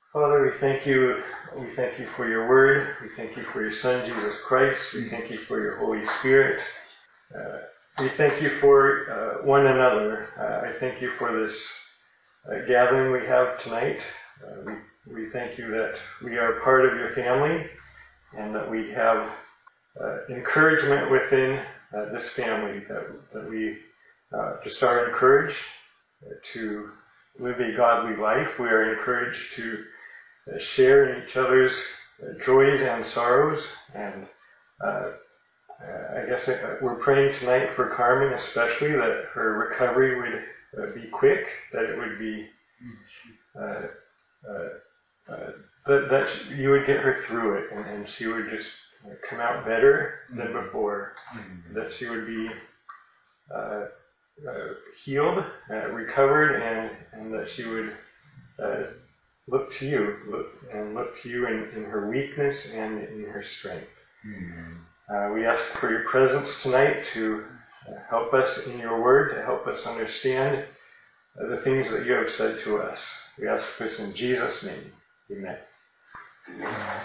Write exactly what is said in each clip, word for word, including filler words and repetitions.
Father, we thank you. We thank you for your word. We thank you for your Son, Jesus Christ. We thank you for your Holy Spirit. Uh, we thank you for uh, one another. Uh, I thank you for this uh, gathering we have tonight. Uh, we, we thank you that we are part of your family and that we have uh, encouragement within uh, this family, that, that we uh, just are encouraged to live a godly life. We are encouraged to uh, share in each other's uh, joys and sorrows. And uh, uh, I guess uh, we're praying tonight for Carmen especially, that her recovery would uh, be quick, that it would be uh, uh, uh, that, that you would get her through it, and, and she would just uh, come out better than before, mm-hmm. that she would be uh, uh, healed, uh, recovered, and, and that she would uh, look to you, look, and look to you in, in her weakness and in her strength. Mm-hmm. Uh, we ask for your presence tonight to uh, help us in your word, to help us understand uh, the things that you have said to us. We ask this in Jesus' name. Amen. Amen.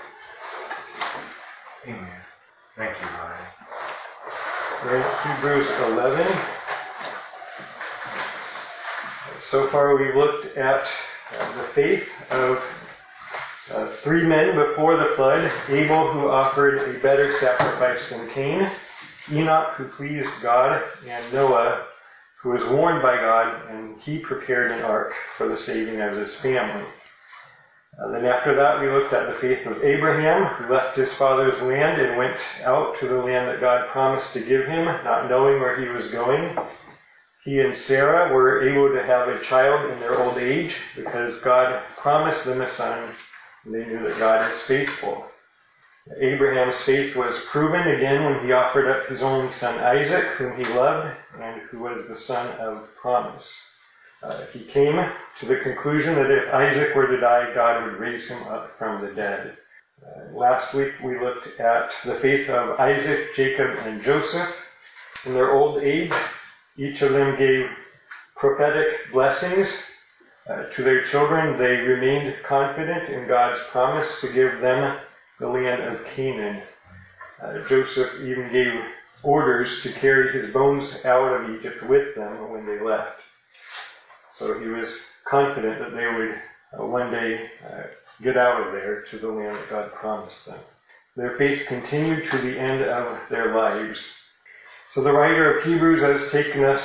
Amen. Thank you, Ryan. We're in Hebrews eleven. So far we've looked at uh, the faith of uh, three men before the flood: Abel, who offered a better sacrifice than Cain; Enoch, who pleased God; and Noah, who was warned by God, and he prepared an ark for the saving of his family. Uh, then after that, we looked at the faith of Abraham, who left his father's land and went out to the land that God promised to give him, not knowing where he was going. He and Sarah were able to have a child in their old age because God promised them a son, and they knew that God is faithful. Abraham's faith was proven again when he offered up his only son Isaac, whom he loved, and who was the son of promise. Uh, he came to the conclusion that if Isaac were to die, God would raise him up from the dead. Uh, last week we looked at the faith of Isaac, Jacob, and Joseph. In their old age, each of them gave prophetic blessings uh, to their children. They remained confident in God's promise to give them the land of Canaan. Uh, Joseph even gave orders to carry his bones out of Egypt with them when they left. So he was confident that they would uh, one day uh, get out of there to the land that God promised them. Their faith continued to the end of their lives. So the writer of Hebrews has taken us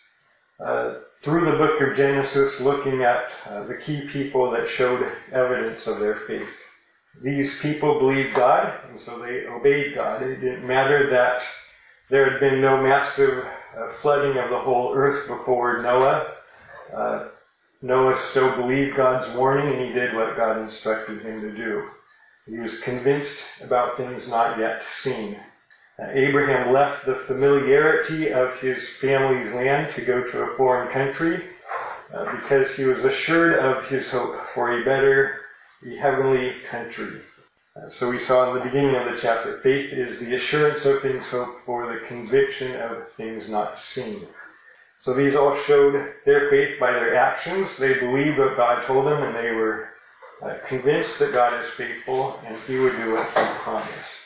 uh, through the book of Genesis, looking at uh, the key people that showed evidence of their faith. These people believed God, and so they obeyed God. It didn't matter that there had been no massive uh, flooding of the whole earth before Noah. Uh, Noah still believed God's warning, and he did what God instructed him to do. He was convinced about things not yet seen. Uh, Abraham left the familiarity of his family's land to go to a foreign country uh, because he was assured of his hope for a better, a heavenly country. Uh, so we saw in the beginning of the chapter, faith is the assurance of things hoped for, the conviction of things not seen. So these all showed their faith by their actions. They believed what God told them, and they were uh, convinced that God is faithful and he would do what he promised.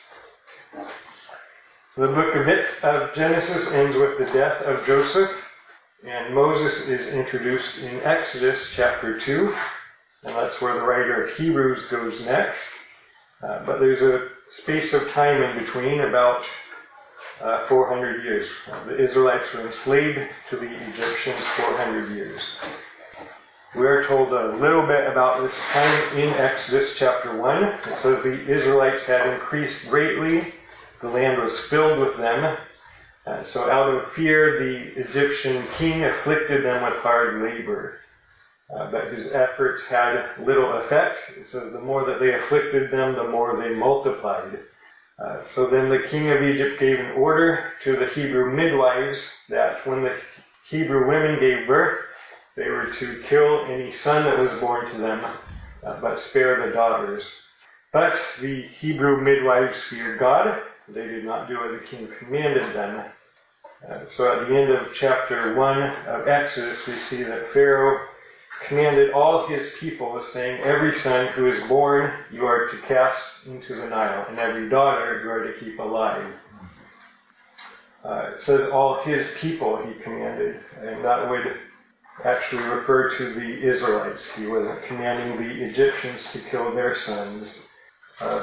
The book of, it, of Genesis ends with the death of Joseph, and Moses is introduced in Exodus chapter two, and that's where the writer of Hebrews goes next. Uh, but there's a space of time in between, about uh, four hundred years. Uh, the Israelites were enslaved to the Egyptians four hundred years. We are told a little bit about this time in Exodus chapter one. It says the Israelites had increased greatly. The land was filled with them. Uh, so out of fear, the Egyptian king afflicted them with hard labor. Uh, but his efforts had little effect. So the more that they afflicted them, the more they multiplied. Uh, so then the king of Egypt gave an order to the Hebrew midwives that when the Hebrew women gave birth, they were to kill any son that was born to them, uh, but spare the daughters. But the Hebrew midwives feared God. They did not do what the king commanded them. Uh, so at the end of chapter one of Exodus, we see that Pharaoh commanded all his people, saying, every son who is born you are to cast into the Nile, and every daughter you are to keep alive. Uh, it says all his people he commanded, and that would actually refer to the Israelites. He wasn't commanding the Egyptians to kill their sons. Uh,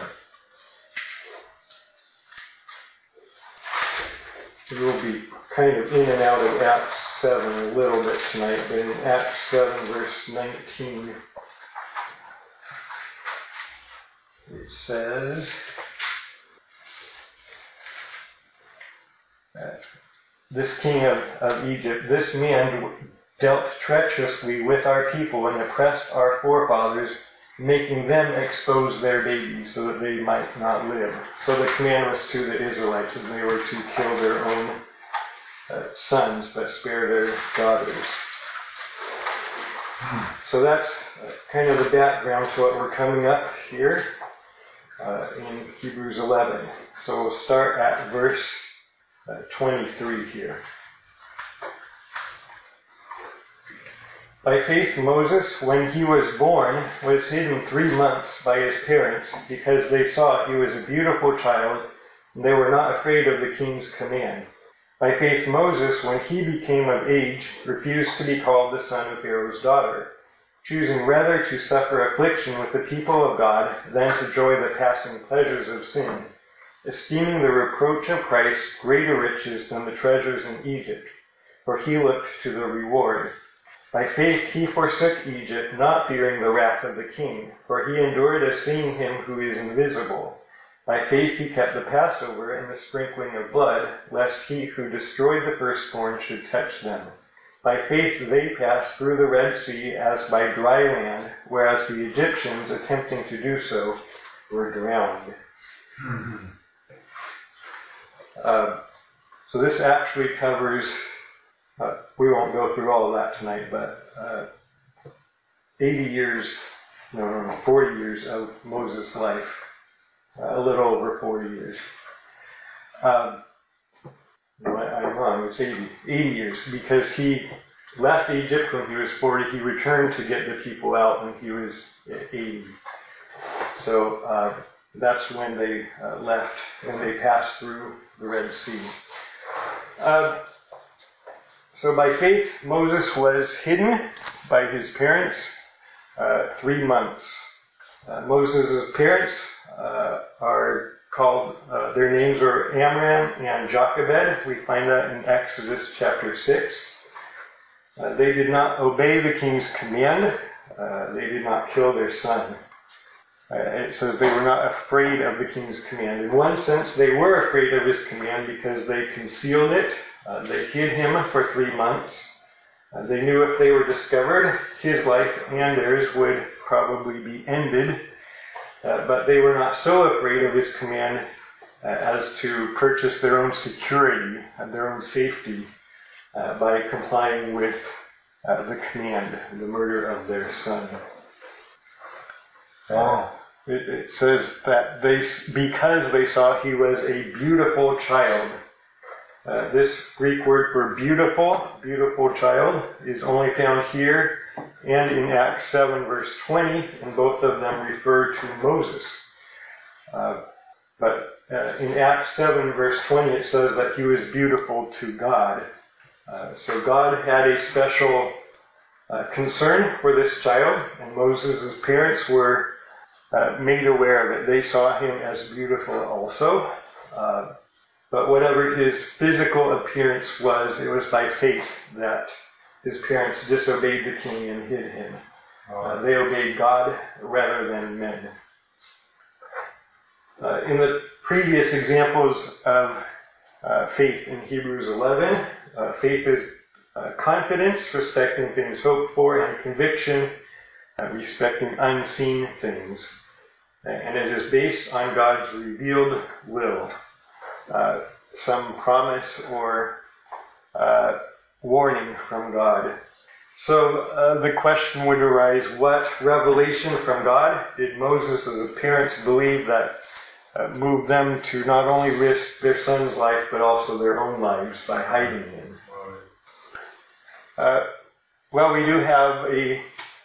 we'll be kind of in and out of Acts seven a little bit tonight, but in Acts seven, verse nineteen, it says, uh, this king of, of Egypt, this man dealt treacherously with our people and oppressed our forefathers, making them expose their babies so that they might not live. So the command was to the Israelites, and they were to kill their own uh, sons, but spare their daughters. So that's uh, kind of the background to what we're coming up here uh, in Hebrews eleven. So we'll start at verse uh, twenty-three here. By faith, Moses, when he was born, was hidden three months by his parents because they saw he was a beautiful child, and they were not afraid of the king's command. By faith, Moses, when he became of age, refused to be called the son of Pharaoh's daughter, choosing rather to suffer affliction with the people of God than to enjoy the passing pleasures of sin, esteeming the reproach of Christ greater riches than the treasures in Egypt, for he looked to the reward. By faith he forsook Egypt, not fearing the wrath of the king, for he endured as seeing him who is invisible. By faith he kept the Passover and the sprinkling of blood, lest he who destroyed the firstborn should touch them. By faith they passed through the Red Sea as by dry land, whereas the Egyptians, attempting to do so, were drowned. Mm-hmm. Uh, so this actually covers... Uh, we won't go through all of that tonight, but uh, eighty years, no, no, no, forty years of Moses' life, uh, a little over forty years. Um, no, I, I'm wrong, it's eighty, eighty years, because he left Egypt when he was forty, he returned to get the people out when he was eighty. So uh, that's when they uh, left, when they passed through the Red Sea. Uh, So by faith, Moses was hidden by his parents uh, three months. Uh, Moses' parents uh, are called, uh, their names are Amram and Jochebed. We find that in Exodus chapter six. Uh, they did not obey the king's command. Uh, they did not kill their son. Uh, it says they were not afraid of the king's command. In one sense, they were afraid of his command because they concealed it. Uh, they hid him for three months. Uh, they knew if they were discovered, his life and theirs would probably be ended. Uh, but they were not so afraid of his command uh, as to purchase their own security and their own safety uh, by complying with uh, the command, the murder of their son. Uh, it, it says that they, because they saw he was a beautiful child. Uh, this Greek word for beautiful, beautiful child, is only found here and in Acts seven, verse twenty, and both of them refer to Moses. Uh, but uh, in Acts seven, verse twenty, it says that he was beautiful to God. Uh, so God had a special uh, concern for this child, and Moses' parents were uh, made aware of it. They saw him as beautiful also. Uh, But whatever his physical appearance was, it was by faith that his parents disobeyed the king and hid him. Uh, they obeyed God rather than men. Uh, in the previous examples of uh, faith in Hebrews eleven, uh, faith is uh, confidence respecting things hoped for and conviction uh, respecting unseen things. And it is based on God's revealed will. Uh, some promise or uh, warning from God. So uh, the question would arise, what revelation from God did Moses' parents believe that uh, moved them to not only risk their son's life but also their own lives by hiding him? Uh, well, we do have a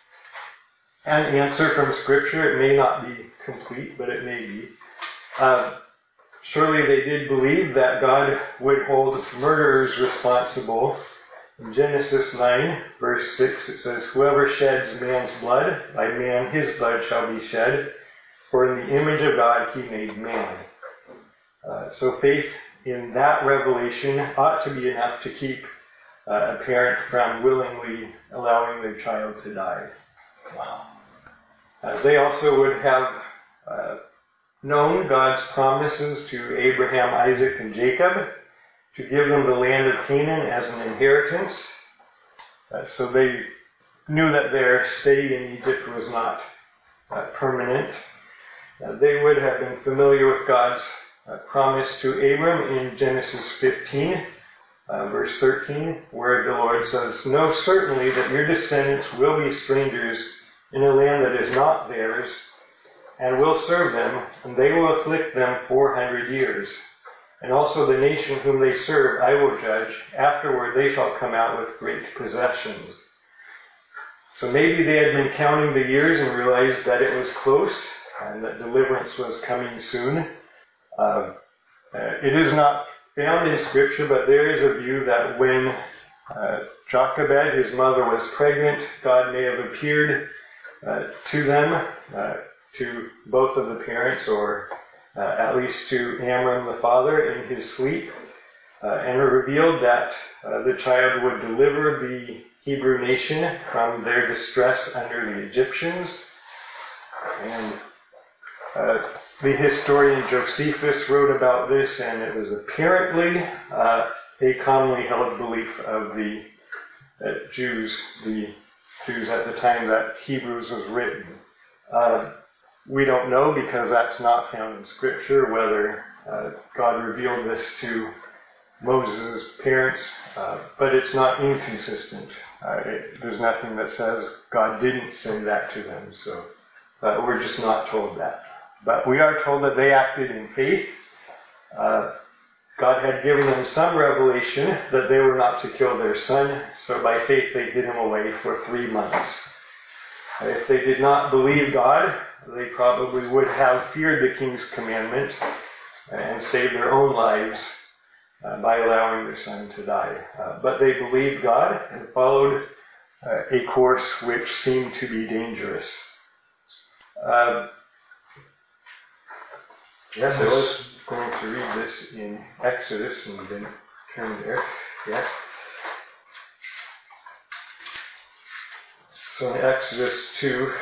an answer from Scripture. It may not be complete, but it may be. Uh, surely they did believe that God would hold murderers responsible. In Genesis nine, verse six, it says, "Whoever sheds man's blood, by man his blood shall be shed, for in the image of God he made man." Uh, so faith in that revelation ought to be enough to keep uh, a parent from willingly allowing their child to die. Wow. Uh, they also would have uh, known God's promises to Abraham, Isaac, and Jacob to give them the land of Canaan as an inheritance. Uh, so they knew that their stay in Egypt was not uh, permanent. Uh, they would have been familiar with God's uh, promise to Abram in Genesis fifteen, uh, verse thirteen, where the Lord says, "Know certainly that your descendants will be strangers in a land that is not theirs, and will serve them, and they will afflict them four hundred years. And also the nation whom they serve I will judge. Afterward they shall come out with great possessions." So maybe they had been counting the years and realized that it was close and that deliverance was coming soon. Uh, uh, it is not found in Scripture, but there is a view that when uh, Jochebed, his mother, was pregnant, God may have appeared uh, to them, uh, to both of the parents, or Uh, at least to Amram the father in his sleep, uh, and revealed that uh, the child would deliver the Hebrew nation from their distress under the Egyptians. And uh, the historian Josephus wrote about this, and it was apparently uh, a commonly held belief of the uh, Jews, the Jews at the time that Hebrews was written. Uh, We don't know, because that's not found in Scripture, whether uh, God revealed this to Moses' parents, uh, but it's not inconsistent. Uh, it, there's nothing that says God didn't say that to them, so uh, we're just not told that. But we are told that they acted in faith. Uh, God had given them some revelation that they were not to kill their son, so by faith they hid him away for three months. If they did not believe God, they probably would have feared the king's commandment and saved their own lives uh, by allowing their son to die. Uh, but they believed God and followed uh, a course which seemed to be dangerous. Uh, yes, I was going to read this in Exodus, and we didn't turn there yet. So in Exodus two,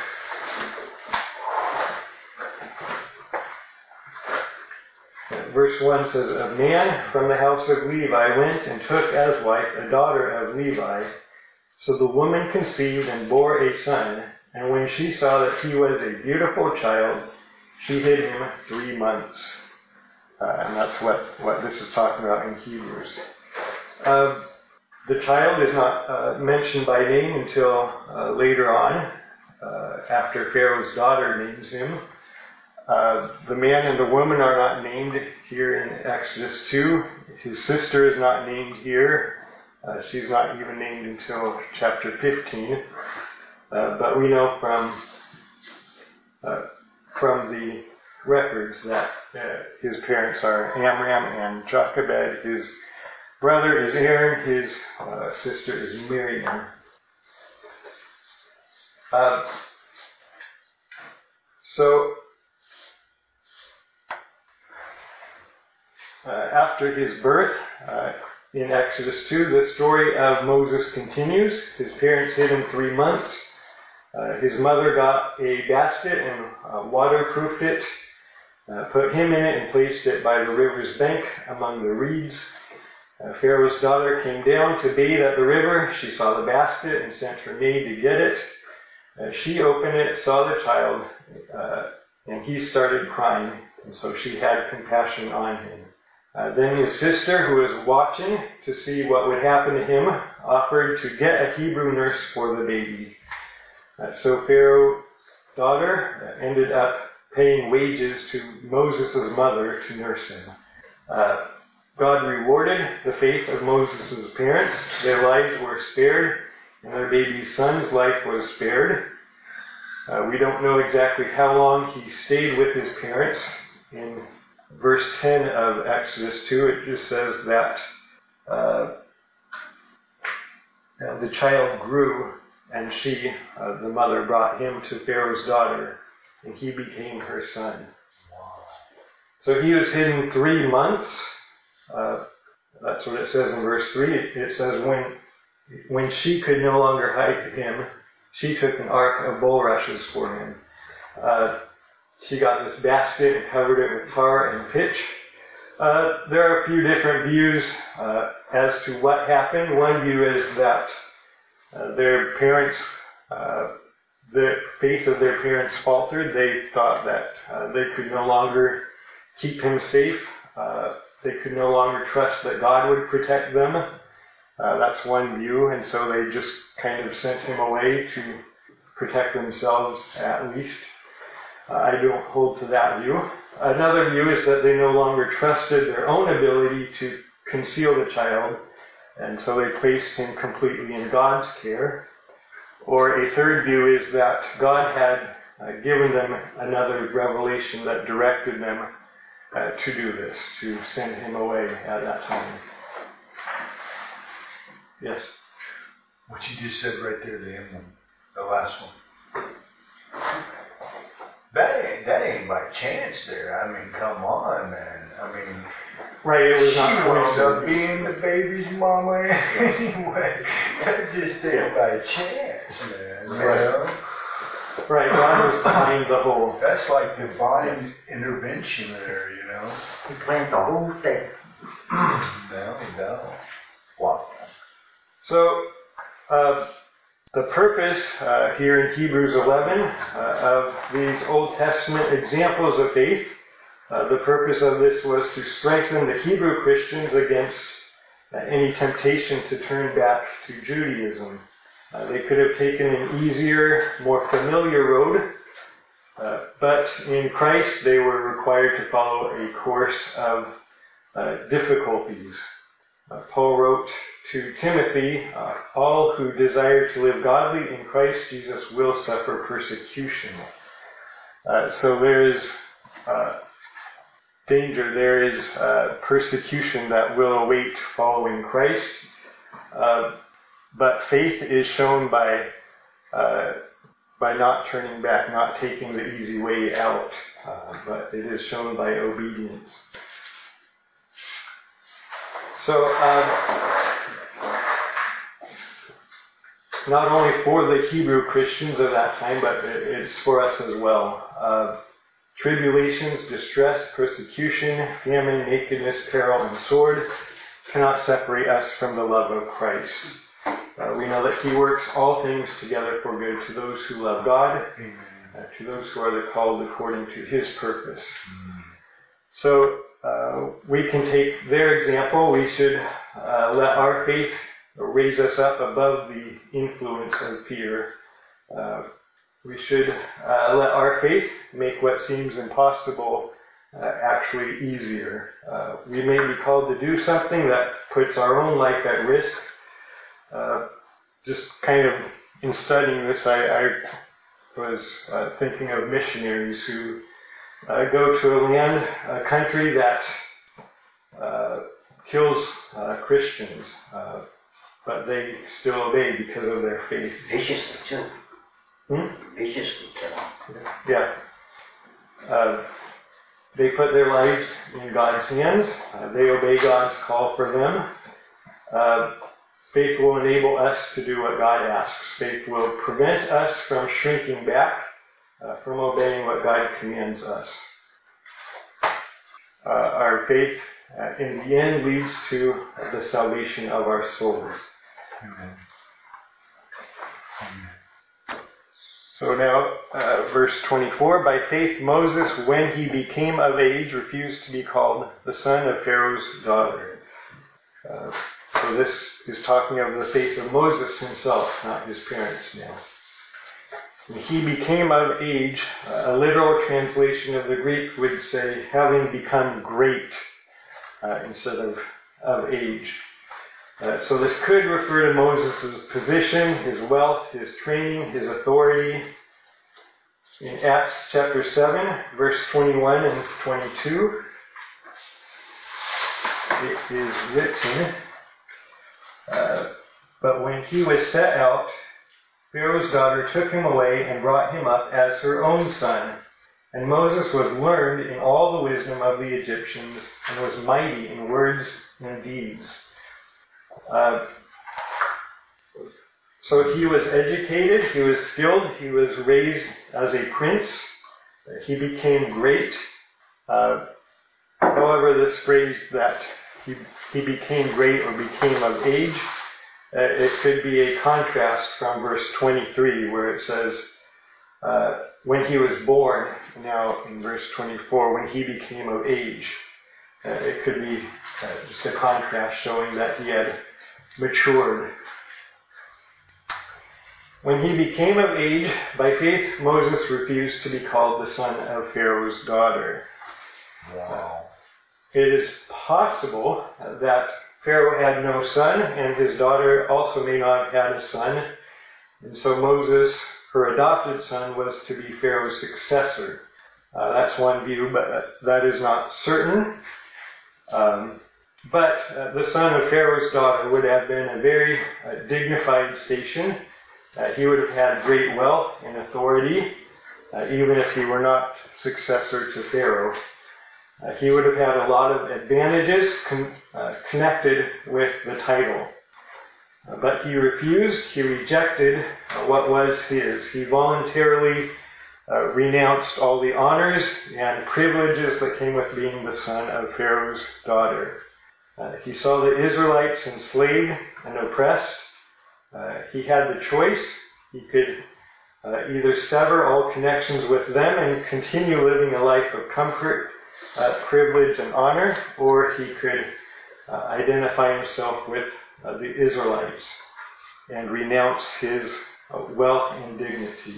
verse one says, "A man from the house of Levi went and took as wife a daughter of Levi. So the woman conceived and bore a son, and when she saw that he was a beautiful child, she hid him three months." Uh, and that's what, what this is talking about in Hebrews. Uh, The child is not uh, mentioned by name until uh, later on, uh, after Pharaoh's daughter names him. Uh, the man and the woman are not named here in Exodus two. His sister is not named here. Uh, she's not even named until chapter fifteen. Uh, but we know from uh, from the records that uh, his parents are Amram and Jochebed. His brother is Aaron, his uh, sister is Miriam. Uh, so, uh, after his birth, uh, in Exodus two, the story of Moses continues. His parents hid him three months. Uh, his mother got a basket and uh, waterproofed it, uh, put him in it, and placed it by the river's bank among the reeds. Uh, Pharaoh's daughter came down to bathe at the river. She saw the basket and sent her maid to get it. Uh, she opened it, saw the child, uh, and he started crying, and so she had compassion on him. Uh, then his sister, who was watching to see what would happen to him, offered to get a Hebrew nurse for the baby. Uh, so Pharaoh's daughter uh, ended up paying wages to Moses' mother to nurse him. Uh, God rewarded the faith of Moses' parents. Their lives were spared, and their baby son's life was spared. Uh, we don't know exactly how long he stayed with his parents. In verse ten of Exodus two, it just says that uh, the child grew, and she, uh, the mother, brought him to Pharaoh's daughter, and he became her son. So he was hidden three months. Uh, that's what it says in verse three. It, it says, when, when she could no longer hide him, she took an ark of bulrushes for him. Uh, she got this basket and covered it with tar and pitch. Uh, there are a few different views uh, as to what happened. One view is that uh, their parents, uh, the faith of their parents faltered. They thought that uh, they could no longer keep him safe. Uh, they could no longer trust that God would protect them. Uh, that's one view, and so they just kind of sent him away to protect themselves at least. Uh, I don't hold to that view. Another view is that they no longer trusted their own ability to conceal the child, and so they placed him completely in God's care. Or a third view is that God had uh, given them another revelation that directed them uh, to do this, to send him away at that time. Yes? What you just said right there, the emblem, the last one. That ain't, that ain't by chance there. I mean, come on, man. I mean, right, it was not she wound coincidence. up being the baby's mama anyway. That just ain't by chance, man. You Right. know? Right, God was behind the whole. That's like divine intervention there, you know? He planned the whole thing. No, no. Wow. So, uh, the purpose uh, here in Hebrews eleven uh, of these Old Testament examples of faith, uh, the purpose of this was to strengthen the Hebrew Christians against uh, any temptation to turn back to Judaism. Uh, they could have taken an easier, more familiar road, uh, but in Christ they were required to follow a course of uh, difficulties. Uh, Paul wrote to Timothy, uh, all who desire to live godly in Christ Jesus will suffer persecution. Uh, so there is uh, danger, there is uh, persecution that will await following Christ. Uh, but faith is shown by uh, by not turning back, not taking the easy way out, uh, but it is shown by obedience. So, um, not only for the Hebrew Christians of that time, but it's for us as well. Uh, tribulations, distress, persecution, famine, nakedness, peril, and sword cannot separate us from the love of Christ. Uh, we know that He works all things together for good to those who love God, uh, to those who are the called according to His purpose. So, Uh, we can take their example. We should uh, let our faith raise us up above the influence of fear. Uh, we should uh, let our faith make what seems impossible uh, actually easier. Uh, we may be called to do something that puts our own life at risk. Uh, just kind of in studying this, I, I was uh, thinking of missionaries who Uh, go to a land, a country that uh, kills uh, Christians, uh, but they still obey because of their faith. Viciously, too. Hmm? Viciously, too. Yeah. Uh, they put their lives in God's hands. Uh, they obey God's call for them. Uh, faith will enable us to do what God asks. Faith will prevent us from shrinking back, Uh, from obeying what God commands us. Uh, our faith, uh, in the end, leads to the salvation of our souls. Amen. Amen. So now, uh, verse twenty-four, by faith Moses, when he became of age, refused to be called the son of Pharaoh's daughter. Uh, so this is talking of the faith of Moses himself, not his parents now. He became of age. A literal translation of the Greek would say, having become great, uh, instead of of age. Uh, so this could refer to Moses' position, his wealth, his training, his authority. In Acts chapter seven, verse twenty-one and twenty-two, it is written, uh, but when he was set out, Pharaoh's daughter took him away and brought him up as her own son. And Moses was learned in all the wisdom of the Egyptians and was mighty in words and deeds. Uh, so he was educated, he was skilled, he was raised as a prince, he became great. Uh, however, this phrase that he, he became great or became of age, uh, it could be a contrast from verse twenty-three where it says, uh, when he was born, now in verse twenty-four, when he became of age. Uh, it could be uh, just a contrast showing that he had matured. When he became of age, by faith Moses refused to be called the son of Pharaoh's daughter. Wow. It is possible that Pharaoh had no son, and his daughter also may not have had a son. And so Moses, her adopted son, was to be Pharaoh's successor. Uh, that's one view, but that, that is not certain. Um, but uh, the son of Pharaoh's daughter would have been a very uh, dignified station. Uh, he would have had great wealth and authority, uh, even if he were not successor to Pharaoh. Uh, he would have had a lot of advantages con- uh, connected with the title. Uh, but he refused, he rejected uh, what was his. He voluntarily uh, renounced all the honors and privileges that came with being the son of Pharaoh's daughter. Uh, he saw the Israelites enslaved and oppressed. Uh, he had the choice. He could uh, either sever all connections with them and continue living a life of comfort, uh, privilege, and honor, or he could uh, identify himself with uh, the Israelites and renounce his uh, wealth and dignity.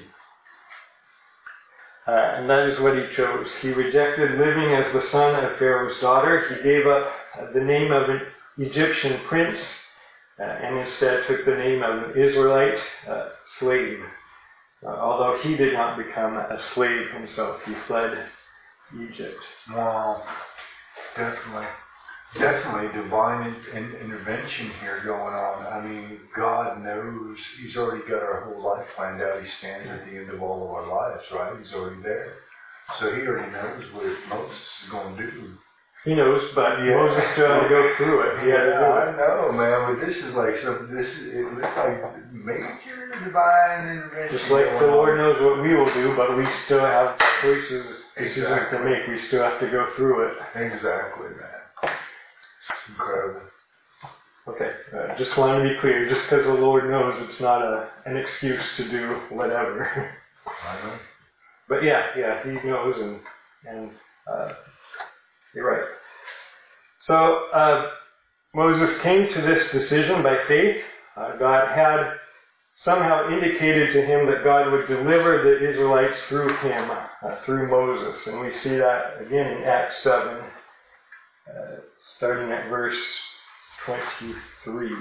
Uh, and that is what he chose. He rejected living as the son of Pharaoh's daughter. He gave up uh, the name of an Egyptian prince uh, and instead took the name of an Israelite uh, slave. Uh, although he did not become a slave himself, he fled Egypt. Wow. Definitely. Definitely divine in, in, intervention here going on. I mean, God knows. He's already got our whole life planned out. He stands at the end of all of our lives, right? He's already there. So he already knows what Moses is going to do. He knows, but yeah. Moses still had to go through it. He had to do I it. know, man, but this is like some. This is, it looks like major divine intervention. Just like the Lord knows what we will do, but we still have choices, decisions Exactly. to make. We still have to go through it. Exactly, man. Incredible. Okay, uh, just wanted to be clear. Just because the Lord knows, it's not a an excuse to do whatever. I know. But yeah, yeah, He knows, and and uh, you're right. So uh, Moses came to this decision by faith. Uh, God had somehow indicated to him that God would deliver the Israelites through him, uh, through Moses, and we see that again in Acts seven. Uh, starting at verse twenty-three.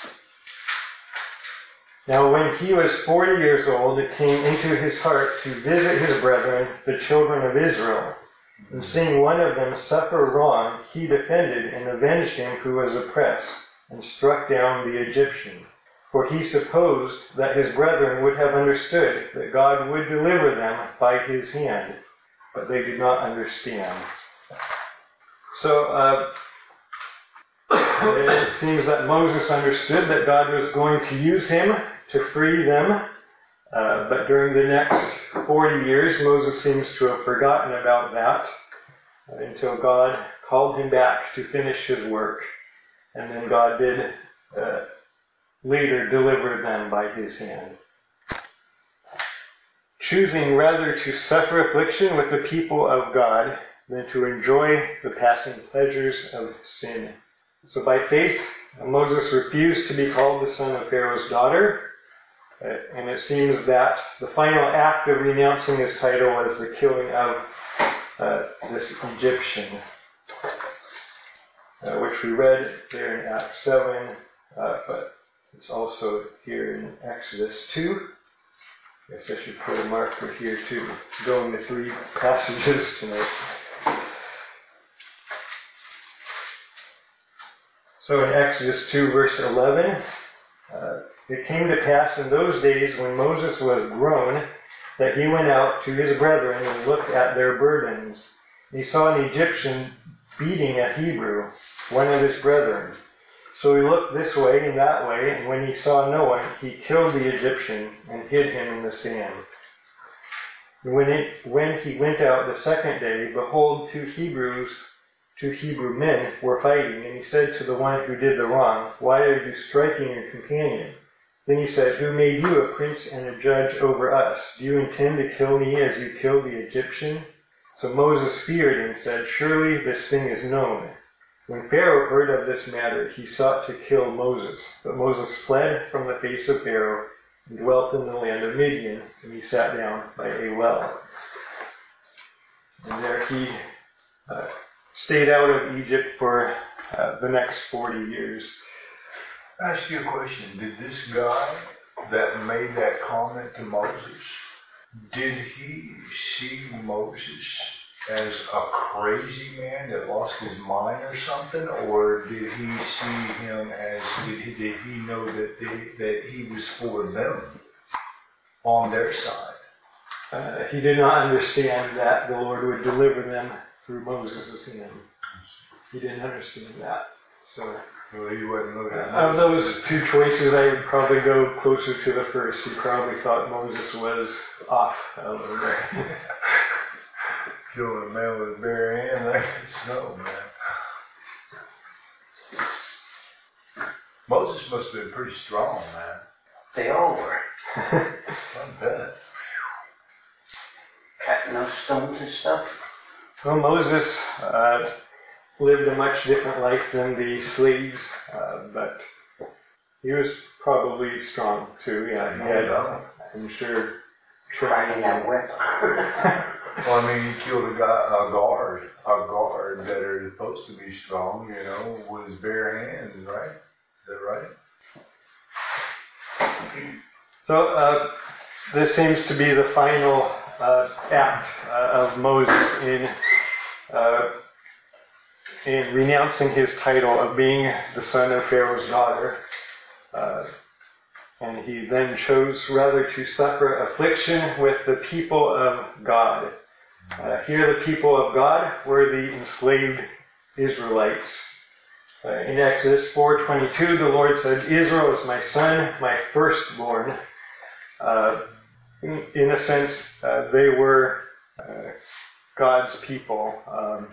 Now when he was forty years old, it came into his heart to visit his brethren, the children of Israel. And seeing one of them suffer wrong, he defended and avenged him who was oppressed, and struck down the Egyptian. For he supposed that his brethren would have understood that God would deliver them by his hand, but they did not understand. So, uh, it seems that Moses understood that God was going to use him to free them, uh, but during the next forty years, Moses seems to have forgotten about that uh, until God called him back to finish his work, and then God did uh, later deliver them by his hand. Choosing rather to suffer affliction with the people of God than to enjoy the passing pleasures of sin. So by faith, Moses refused to be called the son of Pharaoh's daughter, uh, and it seems that the final act of renouncing his title was the killing of uh, this Egyptian, uh, which we read there in Acts seven, uh, but it's also here in Exodus two. guess I should put a marker here too, going to three passages tonight. So in Exodus two, verse eleven, uh, it came to pass in those days when Moses was grown that he went out to his brethren and looked at their burdens. He saw an Egyptian beating a Hebrew, one of his brethren. So he looked this way and that way, and when he saw no one, he killed the Egyptian and hid him in the sand. When, it, when he went out the second day, behold, two Hebrews, two Hebrew men were fighting, and he said to the one who did the wrong, "Why are you striking your companion?" Then he said, "Who made you a prince and a judge over us? Do you intend to kill me as you killed the Egyptian?" So Moses feared and said, "Surely this thing is known." When Pharaoh heard of this matter, he sought to kill Moses. But Moses fled from the face of Pharaoh and dwelt in the land of Midian, and he sat down by a well. And there he uh, stayed out of Egypt for uh, the next forty years. I ask you a question. Did this guy that made that comment to Moses, did he see Moses as a crazy man that lost his mind or something, or did he see him as, did he, did he know that they, that he was for them, on their side? Uh, he did not understand that the Lord would deliver them through Moses' hand. He didn't understand that. So, Well, he wasn't looking at uh, of those two choices, I would probably go closer to the first. He probably thought Moses was off a little bit. Killing a man with a bare hand like snow, man. Moses must have been pretty strong, man. They all were. I bet. Cutting those stones and stuff. Well, Moses uh, lived a much different life than the slaves, uh, but he was probably strong too. Yeah, he had, I'm sure, Cracking that whip. Well, I mean, he killed a guy, a guard, a guard that are supposed to be strong, you know, with his bare hands, right? Is that right? So uh, this seems to be the final uh, act uh, of Moses in uh, in renouncing his title of being the son of Pharaoh's daughter. Uh, and he then chose rather to suffer affliction with the people of God. Uh, here the people of God were the enslaved Israelites. Uh, in Exodus four twenty-two, the Lord said, "Israel is my son, my firstborn." Uh, in, in a sense, uh, they were uh, God's people. Um,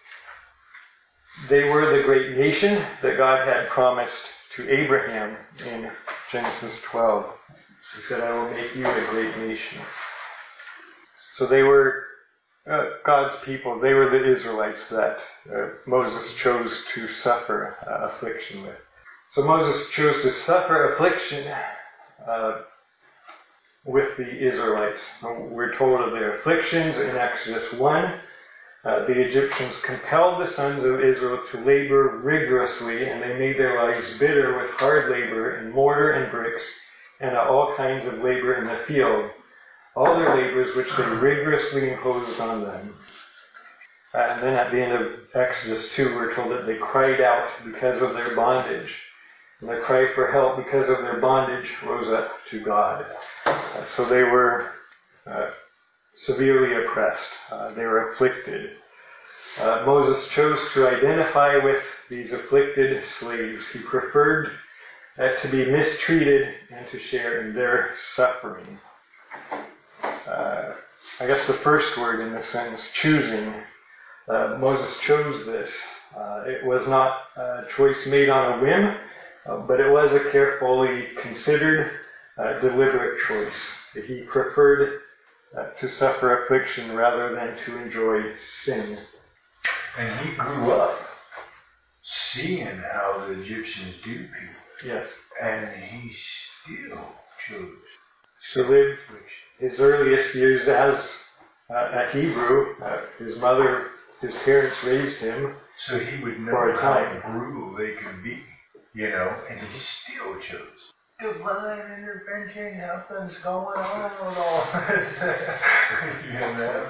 they were the great nation that God had promised to Abraham in Genesis twelve. He said, "I will make you a great nation." So they were uh, God's people. They were the Israelites that uh, Moses chose to suffer uh, affliction with. So Moses chose to suffer affliction uh, with the Israelites. We're told of their afflictions in Exodus one. Uh, the Egyptians compelled the sons of Israel to labor rigorously, and they made their lives bitter with hard labor in mortar and bricks, and all kinds of labor in the field. All their labors which they rigorously imposed on them. Uh, and then at the end of Exodus two, we're told that they cried out because of their bondage. And the cry for help because of their bondage rose up to God. Uh, so they were uh, severely oppressed. Uh, they were afflicted. Uh, Moses chose to identify with these afflicted slaves. He preferred uh, to be mistreated and to share in their suffering. Uh, I guess the first word in this sentence, choosing. Uh, Moses chose this. Uh, it was not a choice made on a whim, uh, but it was a carefully considered, uh, deliberate choice. He preferred uh, to suffer affliction rather than to enjoy sin. And he grew up seeing how the Egyptians do people. Yes. And he still chose He lived his earliest years as uh, a Hebrew. Uh, his mother, his parents raised him. So he would know For a how time. brutal they could be, you know, and he still chose. divine intervention, nothing's going on at all. You know?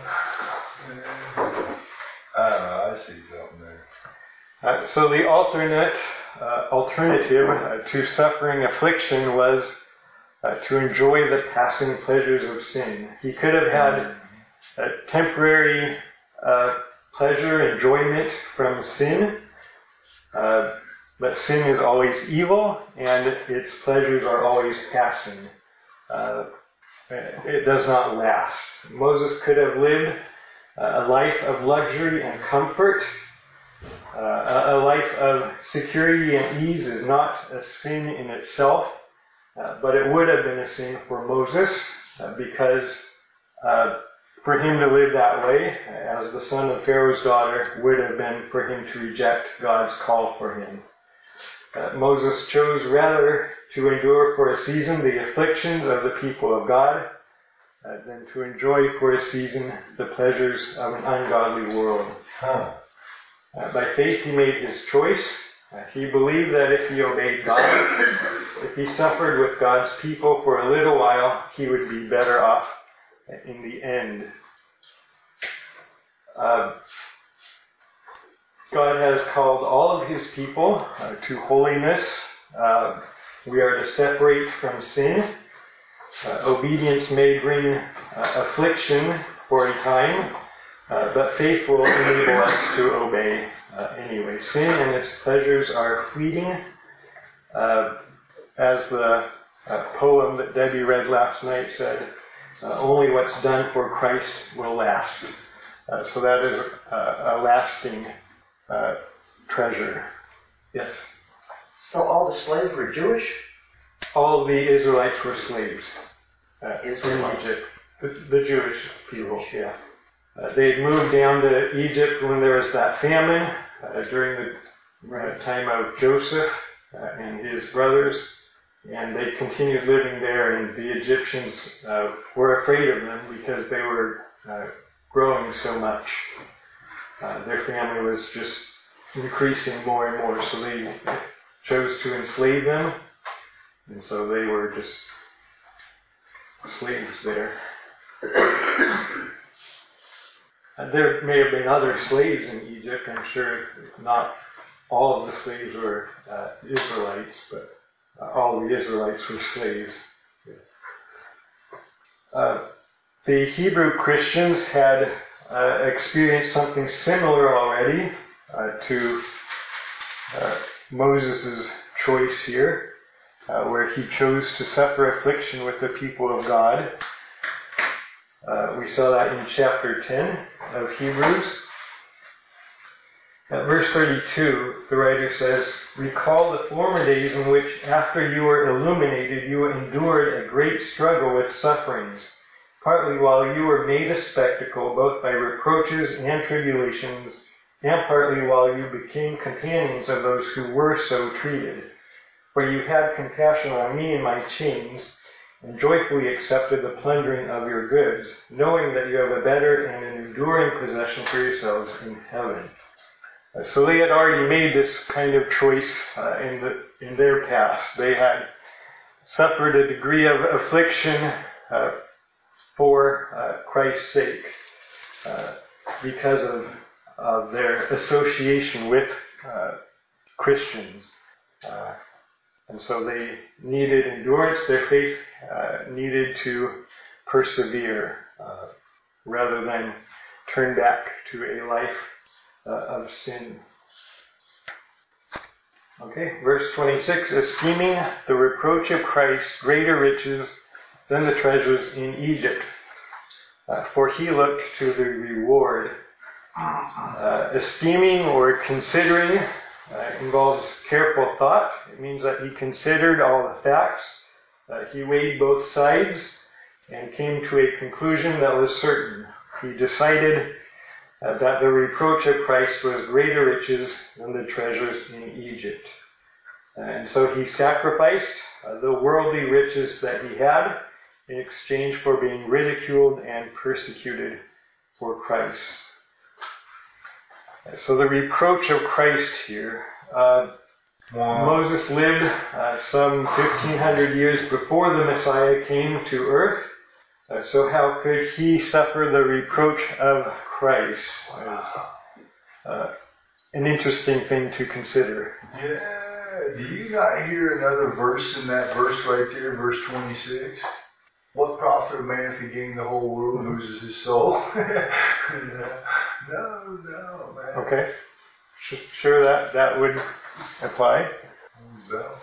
I don't know, I see something there. Uh, so the alternate uh, alternative uh, to suffering affliction was uh, to enjoy the passing pleasures of sin. He could have had a temporary uh, pleasure, enjoyment from sin, uh, but sin is always evil, and its pleasures are always passing. Uh, it does not last. Moses could have lived a life of luxury and comfort. Uh, a life of security and ease is not a sin in itself, uh, but it would have been a sin for Moses uh, because uh, for him to live that way, as the son of Pharaoh's daughter, would have been for him to reject God's call for him. Uh, Moses chose rather to endure for a season the afflictions of the people of God uh, than to enjoy for a season the pleasures of an ungodly world. Huh. Uh, by faith he made his choice. Uh, he believed that if he obeyed God, if he suffered with God's people for a little while, he would be better off in the end. Uh, God has called all of his people uh, to holiness. Uh, we are to separate from sin. Uh, obedience may bring uh, affliction for a time, uh, but faith will enable us to obey uh, anyway. Sin and its pleasures are fleeting. Uh, as the uh, poem that Debbie read last night said, uh, only what's done for Christ will last. Uh, so that is a, a lasting uh, treasure. Yes? So all the slaves were Jewish? All of the Israelites were slaves uh, in Israelites. Egypt. The, the Jewish people, yeah. Uh, they had moved down to Egypt when there was that famine uh, during the uh, time of Joseph uh, and his brothers, and they continued living there, and the Egyptians uh, were afraid of them because they were uh, growing so much. Uh, their family was just increasing more and more, so they chose to enslave them, and so they were just slaves there. Uh, there may have been other slaves in Egypt. I'm sure not all of the slaves were uh, Israelites, but uh, all the Israelites were slaves. Uh, the Hebrew Christians had uh, experienced something similar already uh, to uh, Moses' choice here, uh, where he chose to suffer affliction with the people of God. Uh, we saw that in chapter ten of Hebrews. At verse thirty-two, the writer says, "Recall the former days in which, after you were illuminated, you endured a great struggle with sufferings, partly while you were made a spectacle, both by reproaches and tribulations, and partly while you became companions of those who were so treated. For you had compassion on me in my chains, and joyfully accepted the plundering of your goods, knowing that you have a better and an enduring possession for yourselves in heaven." Uh, so they had already made this kind of choice uh, in the in their past. They had suffered a degree of affliction uh, for uh, Christ's sake uh, because of, of their association with uh, Christians. Uh, and so they needed endurance. Their faith uh, needed to persevere uh, rather than turn back to a life uh, of sin. Okay, verse twenty-six, "Esteeming the reproach of Christ greater riches than the treasures in Egypt, uh, for he looked to the reward." Uh, esteeming or considering uh, involves careful thought. It means that he considered all the facts. Uh, he weighed both sides and came to a conclusion that was certain. He decided uh, that the reproach of Christ was greater riches than the treasures in Egypt. Uh, and so he sacrificed uh, the worldly riches that he had in exchange for being ridiculed and persecuted for Christ. So the reproach of Christ here, uh, Wow. Moses lived uh, some fifteen hundred years before the Messiah came to earth. Uh, so how could he suffer the reproach of Christ? Is uh, an interesting thing to consider. Yeah. Do you not hear another verse in that verse right there, verse twenty-six? What profit a man if he gain the whole world and loses his soul? no, no, man. Okay. Sure, that, that would apply. No.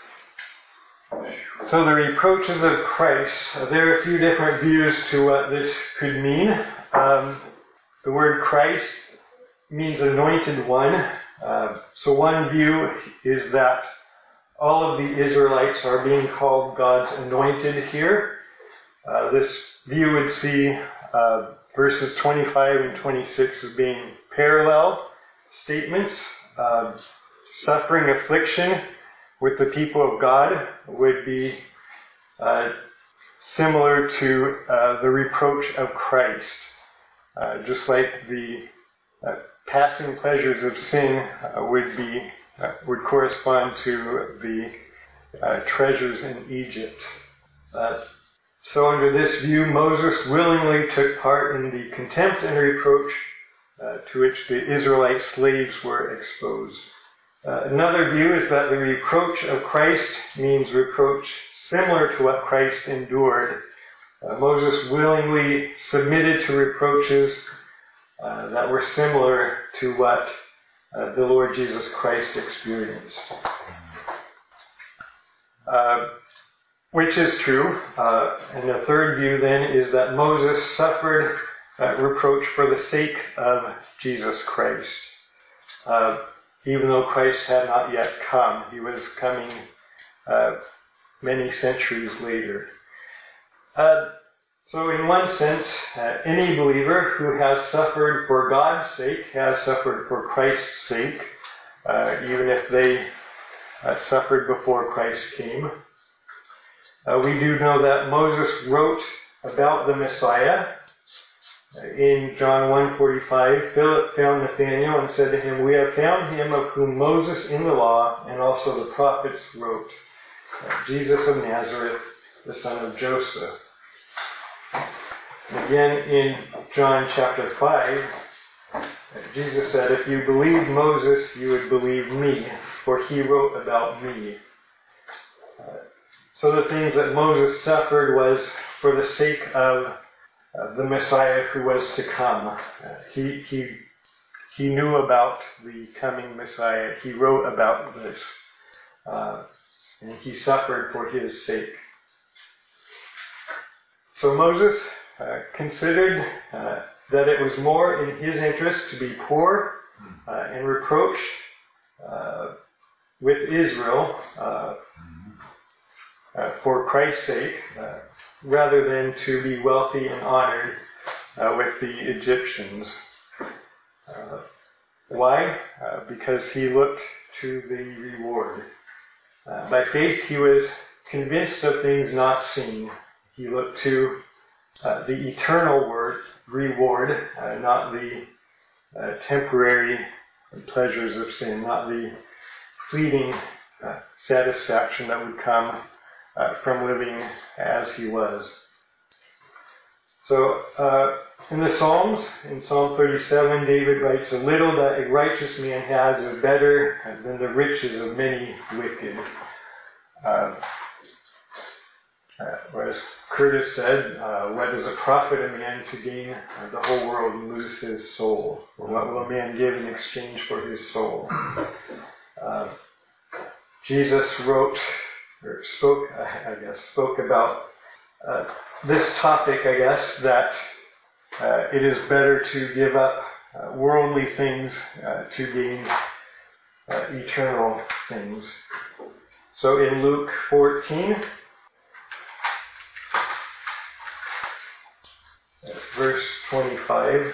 So the reproaches of Christ, uh, there are a few different views to what this could mean. Um, the word Christ means anointed one. Uh, so one view is that all of the Israelites are being called God's anointed here. Uh, this view would see uh, verses twenty-five and twenty-six as being parallel statements. Uh, suffering affliction with the people of God would be uh, similar to uh, the reproach of Christ. Uh, just like the uh, passing pleasures of sin uh, would be uh, would correspond to the uh, treasures in Egypt. Uh, so under this view, Moses willingly took part in the contempt and reproach uh, to which the Israelite slaves were exposed. Uh, another view is that the reproach of Christ means reproach similar to what Christ endured. Uh, Moses willingly submitted to reproaches uh, that were similar to what uh, the Lord Jesus Christ experienced. Uh, which is true. Uh, and the third view then is that Moses suffered uh, reproach for the sake of Jesus Christ. Uh, even though Christ had not yet come, he was coming uh, many centuries later. Uh, so in one sense, uh, any believer who has suffered for God's sake has suffered for Christ's sake, uh, even if they uh, suffered before Christ came. Uh, we do know that Moses wrote about the Messiah. In John one forty-five, Philip found Nathanael and said to him, "We have found him of whom Moses in the law and also the prophets wrote, uh, Jesus of Nazareth, the son of Joseph." Again, in John chapter five, uh, Jesus said, "If you believed Moses, you would believe me, for he wrote about me." Uh, so the things that Moses suffered was for the sake of Uh, the Messiah who was to come. Uh, he, he, he knew about the coming Messiah. He wrote about this. Uh, and he suffered for his sake. So Moses uh, considered uh, that it was more in his interest to be poor uh, and reproached uh, with Israel uh, uh, for Christ's sake, uh, rather than to be wealthy and honored uh, with the Egyptians. Uh, why? Uh, because he looked to the reward. Uh, by faith, he was convinced of things not seen. He looked to uh, the eternal word, reward, uh, not the uh, temporary pleasures of sin, not the fleeting uh, satisfaction that would come Uh, from living as he was. So, uh, in the Psalms, in Psalm thirty-seven, David writes, "A little that a righteous man has is better than the riches of many wicked." Uh, uh, whereas Curtis said, uh, "What does it profit a man to gain uh, the whole world and lose his soul? Or what will a man give in exchange for his soul?" Uh, Jesus wrote or spoke, I guess, spoke about uh, this topic, I guess, that uh, it is better to give up uh, worldly things uh, to gain uh, eternal things. So in Luke fourteen, verse twenty-five,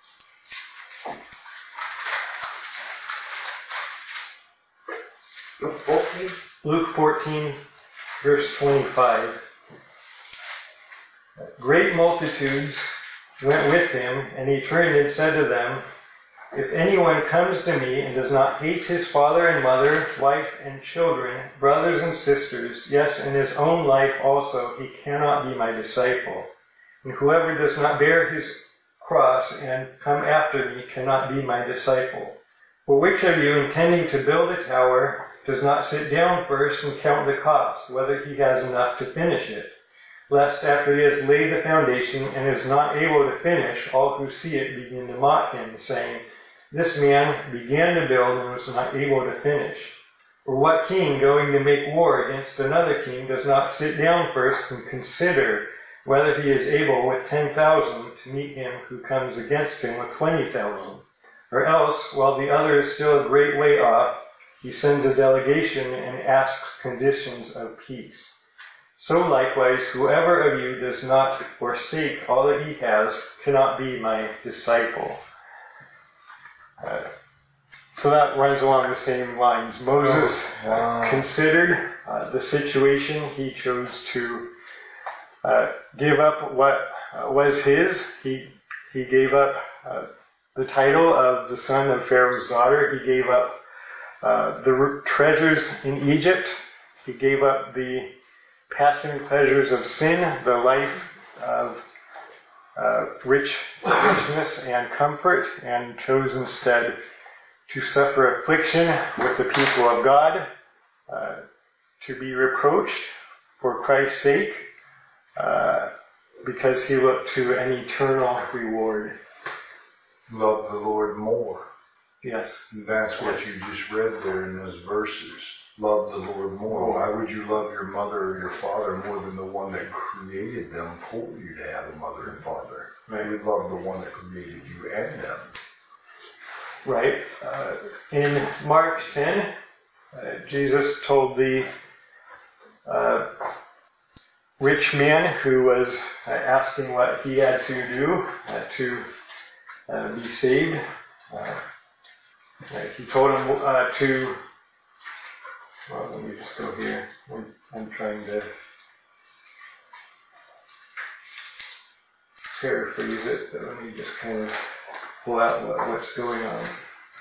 Luke fourteen? Luke fourteen, verse twenty-five. Great multitudes went with him, and he turned and said to them, If anyone comes to me and does not hate his father and mother, wife and children, brothers and sisters, yes, and his own life also, he cannot be my disciple. And whoever does not bear his cross and come after me cannot be my disciple. For which of you, intending to build a tower, does not sit down first and count the cost, whether he has enough to finish it? Lest after he has laid the foundation and is not able to finish, all who see it begin to mock him, saying, This man began to build and was not able to finish. Or what king, going to make war against another king, does not sit down first and consider whether he is able with ten thousand to meet him who comes against him with twenty thousand? Or else, while the other is still a great way off, he sends a delegation and asks conditions of peace. So likewise, whoever of you does not forsake all that he has cannot be my disciple. Uh, so that runs along the same lines. Moses Oh, wow. considered uh, the situation. He chose to uh, give up what uh, was his. He he gave up uh, the title of the son of Pharaoh's daughter. He gave up uh, the treasures in Egypt. He gave up the passing pleasures of sin, the life of uh, rich richness and comfort, and chose instead to suffer affliction with the people of God, uh, to be reproached for Christ's sake, uh, because he looked to an eternal reward. Love the Lord more. Yes. That's what you just read there in those verses. Love the Lord more. Why would you love your mother or your father more than the one that created them for you to have a mother and father? Right. You would love the one that created you and them. Right. Uh, in Mark ten, uh, Jesus told the uh, rich man who was uh, asking what he had to do uh, to uh, be saved. Uh, uh, he told him uh, to, well, let me just go here. I'm, I'm trying to paraphrase it, but let me just kind of pull out what, what's going on.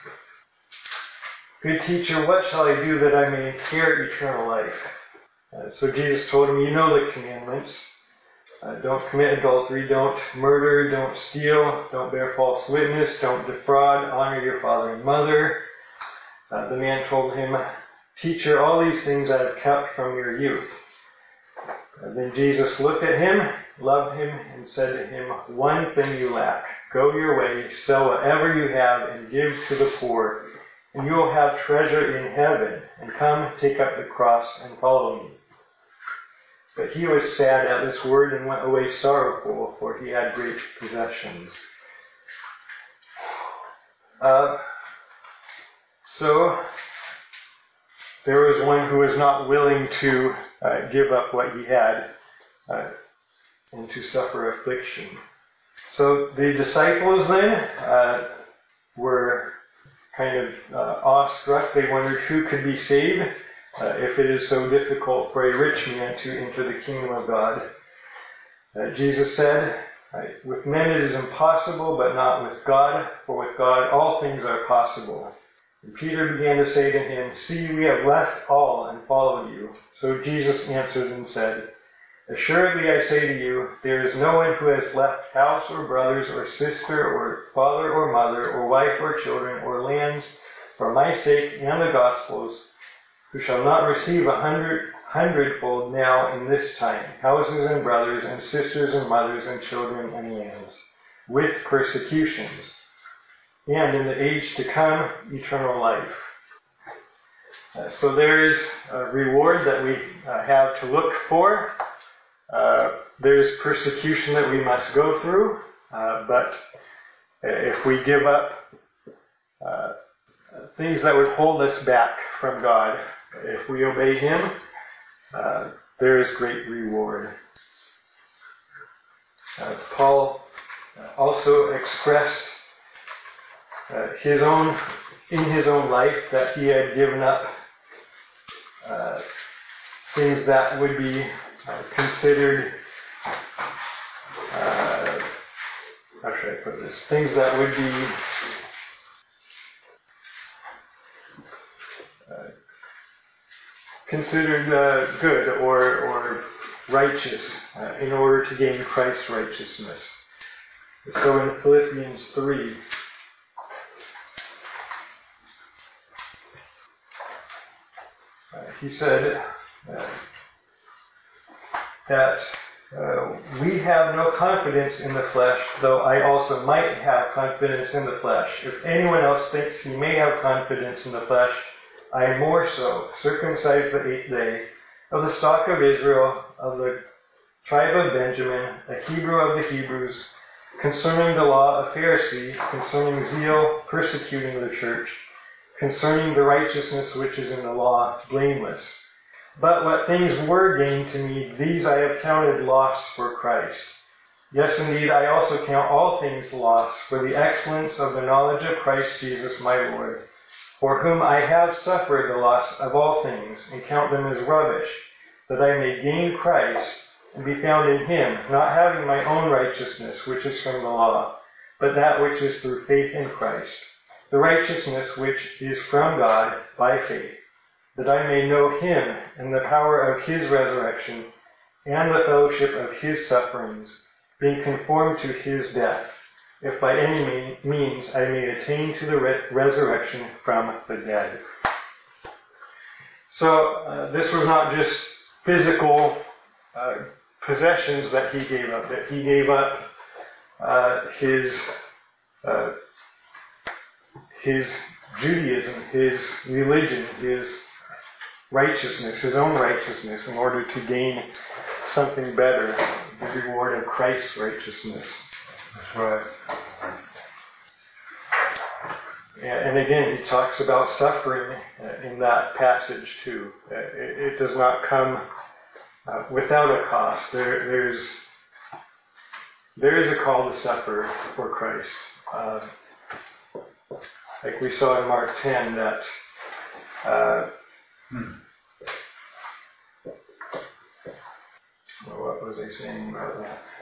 Good teacher, what shall I do that I may inherit eternal life? Uh, so Jesus told him, you know the commandments. Uh, don't commit adultery, don't murder, don't steal, don't bear false witness, don't defraud, honor your father and mother. Uh, the man told him, Teacher, all these things I have kept from your youth. Uh, then Jesus looked at him, loved him, and said to him, One thing you lack. Go your way, sell whatever you have, and give to the poor, and you will have treasure in heaven. And come, take up the cross, and follow me. But he was sad at this word and went away sorrowful, for he had great possessions. Uh, so, there was one who was not willing to uh, give up what he had uh, and to suffer affliction. So the disciples then uh, were kind of uh, awestruck. They wondered who could be saved. Uh, if it is so difficult for a rich man to enter the kingdom of God. Uh, Jesus said, right, with men it is impossible, but not with God, for with God all things are possible. And Peter began to say to him, See, we have left all and followed you. So Jesus answered and said, Assuredly I say to you, there is no one who has left house or brothers or sister or father or mother or wife or children or lands for my sake and the gospel's, who shall not receive a hundred hundredfold now in this time, houses and brothers and sisters and mothers and children and lands, with persecutions, and in the age to come, eternal life. Uh, so there is a reward that we uh, have to look for. Uh, there's persecution that we must go through, uh, but if we give up uh, things that would hold us back from God, if we obey Him, uh, there is great reward. Uh, Paul also expressed uh, his own, in his own life, that he had given up uh, things that would be uh, considered, uh, how should I put this? Things that would be uh, considered uh, good or, or righteous uh, in order to gain Christ's righteousness. So in Philippians three, uh, he said uh, that uh, we have no confidence in the flesh, though I also might have confidence in the flesh. If anyone else thinks he may have confidence in the flesh, I more so, circumcised the eighth day, of the stock of Israel, of the tribe of Benjamin, a Hebrew of the Hebrews, concerning the law, a Pharisee, concerning zeal, persecuting the church, concerning the righteousness which is in the law, blameless. But what things were gained to me, these I have counted loss for Christ. Yes, indeed, I also count all things loss for the excellence of the knowledge of Christ Jesus my Lord, for whom I have suffered the loss of all things, and count them as rubbish, that I may gain Christ, and be found in him, not having my own righteousness, which is from the law, but that which is through faith in Christ, the righteousness which is from God by faith, that I may know him and the power of his resurrection, and the fellowship of his sufferings, being conformed to his death, if by any means I may attain to the re- resurrection from the dead. So uh, this was not just physical uh, possessions that he gave up, that he gave up uh, his uh, his Judaism, his religion, his righteousness, his own righteousness, in order to gain something better, the reward of Christ's righteousness. That's right. And again, he talks about suffering in that passage too. It, it does not come uh, without a cost. There, there's there is a call to suffer for Christ. Uh, like we saw in Mark ten, that uh, hmm. well, what was I saying about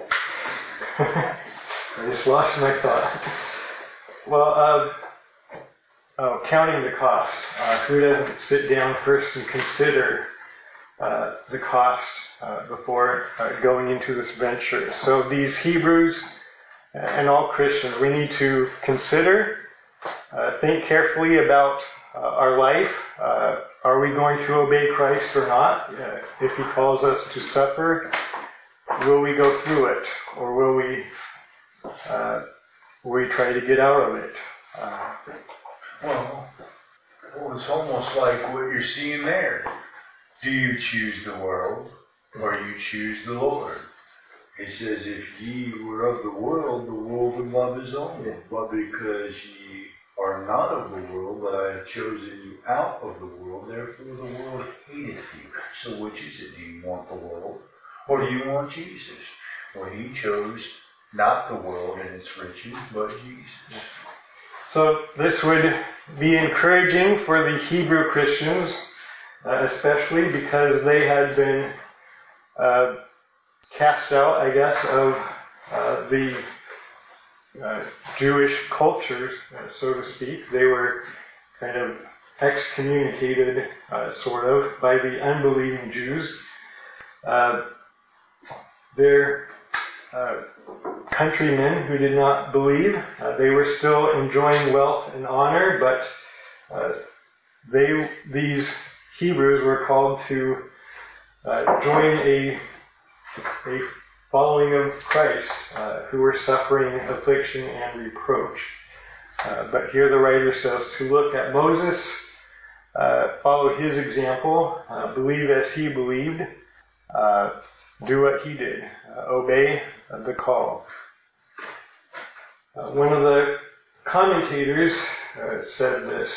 that? I just lost my thought. Well, uh, oh, counting the cost. Uh, who doesn't sit down first and consider uh, the cost uh, before uh, going into this venture? So these Hebrews and all Christians, we need to consider, uh, think carefully about uh, our life. Uh, are we going to obey Christ or not? Uh, if he calls us to suffer, will we go through it, or will we uh, will we try to get out of it? Uh, well, well, it's almost like what you're seeing there. Do you choose the world, or you choose the Lord? It says, if ye were of the world, the world would love his own. But because ye are not of the world, but I have chosen you out of the world, therefore the world hateth you. So which is it? Do you want the world, or do you want Jesus? Well, he chose not the world and its riches, but Jesus. So this would be encouraging for the Hebrew Christians, uh, especially because they had been uh, cast out, I guess, of uh, the uh, Jewish culture, uh, so to speak. They were kind of excommunicated, uh, sort of, by the unbelieving Jews. Uh, their uh, countrymen who did not believe, uh, they were still enjoying wealth and honor, but uh, they, these Hebrews were called to uh, join a a following of Christ, uh, who were suffering affliction and reproach. Uh, but here the writer says to look at Moses, uh, follow his example, uh, believe as he believed, uh, do what he did, uh, obey uh, the call. Uh, one of the commentators uh, said this: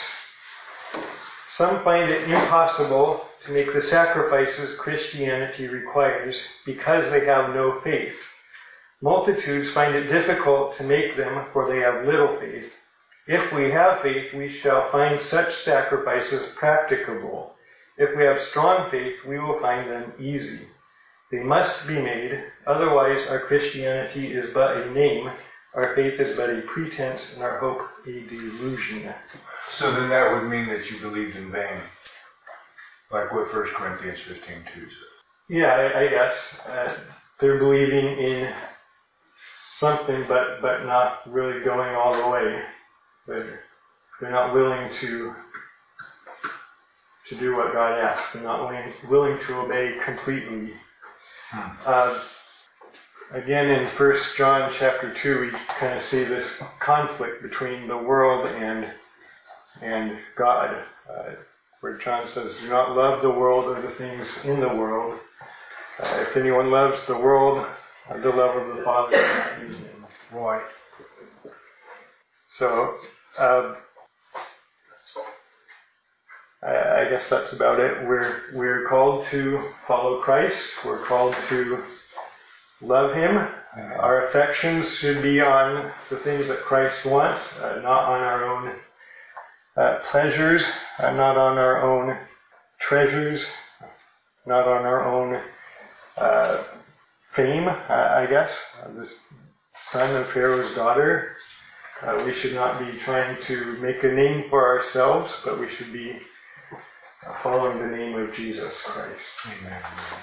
some find it impossible to make the sacrifices Christianity requires because they have no faith. Multitudes find it difficult to make them, for they have little faith. If we have faith, we shall find such sacrifices practicable. If we have strong faith, we will find them easy. They must be made, otherwise our Christianity is but a name, our faith is but a pretense and our hope a delusion. So then that would mean that you believed in vain. Like what First Corinthians fifteen two says. Yeah, I, I guess. Uh, they're believing in something, but, but not really going all the way. They're, they're not willing to to do what God asks. They're not willing, willing to obey completely. Hmm. Uh, again, in First John chapter two, we kind of see this conflict between the world and and God, uh, where John says, "Do not love the world or the things in the world. Uh, if anyone loves the world, uh, the love of the Father is not in him." Right. So, uh, I, I guess that's about it. We're we're called to follow Christ. We're called to love Him. Uh, our affections should be on the things that Christ wants, uh, not on our own uh, pleasures, uh, not on our own treasures, not on our own uh, fame, uh, I guess. Uh, this son of Pharaoh's daughter. Uh, we should not be trying to make a name for ourselves, but we should be uh, following the name of Jesus Christ. Amen.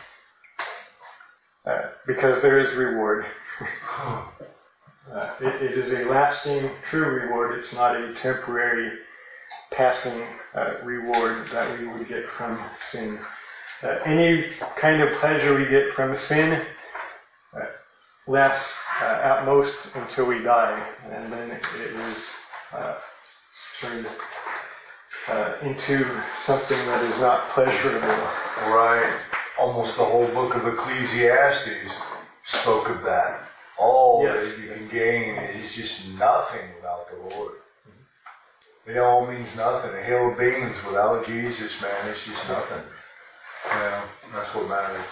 Uh, because there is reward. uh, it, it is a lasting, true reward. It's not a temporary, passing uh, reward that we would get from sin. Uh, any kind of pleasure we get from sin uh, lasts uh, at most until we die, and then it is uh, turned uh, into something that is not pleasurable. Right. Almost the whole book of Ecclesiastes spoke of that. All Yes. that you can gain is just nothing without the Lord. It all means nothing. A hill of beans without Jesus, man, it's just nothing. You know, that's what matters.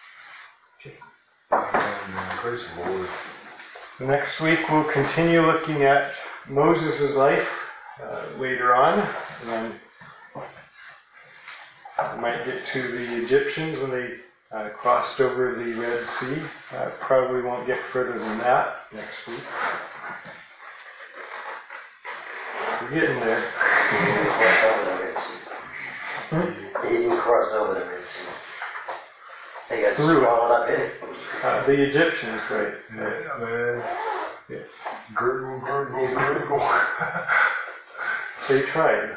Amen. Praise the Lord. Next week we'll continue looking at Moses' life uh, later on, and we might get to the Egyptians when they uh, crossed over the Red Sea. Uh, probably won't get further than that next week. We're getting there. He didn't cross over the Red Sea. Hmm? He didn't cross over the Red Sea. They got Through it. swallowed up in it. Uh, the Egyptians, right? Yeah, man. Yes. Gurgle, gurgle, gurgle. They tried.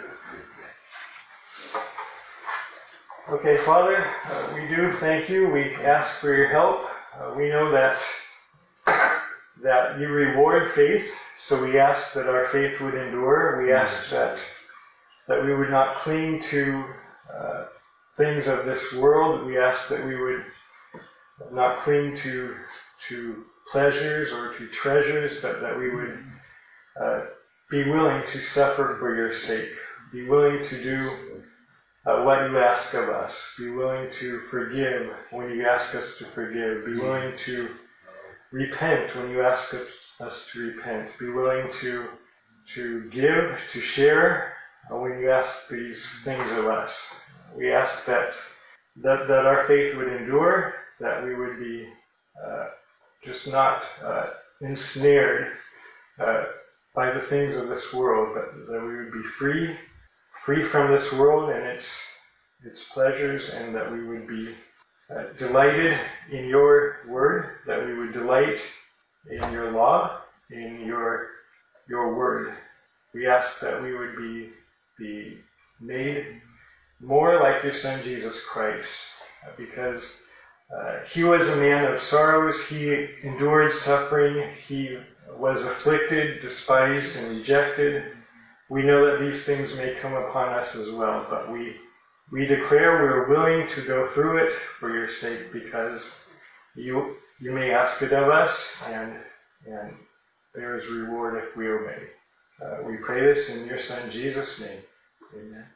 Okay, Father, uh, we do thank you. We ask for your help. Uh, we know that that you reward faith, so we ask that our faith would endure. We ask that that we would not cling to uh, things of this world. We ask that we would not cling to to pleasures or to treasures, but that we would uh, be willing to suffer for your sake. Be willing to do Uh, what you ask of us. Be willing to forgive when you ask us to forgive. Be willing to repent when you ask us, us to repent. Be willing to to give, to share uh, when you ask these things of us. We ask that that, that our faith would endure, that we would be uh, just not uh, ensnared uh, by the things of this world, but that we would be free free from this world and its its pleasures, and that we would be uh, delighted in your word, that we would delight in your law, in your your word. We ask that we would be be made more like your Son Jesus Christ, uh, because uh, he was a man of sorrows. He endured suffering. He was afflicted, despised, and rejected. We know that these things may come upon us as well, but we we declare we're willing to go through it for your sake, because you you may ask it of us, and and there is reward if we obey. Uh, we pray this in your Son Jesus' name. Amen.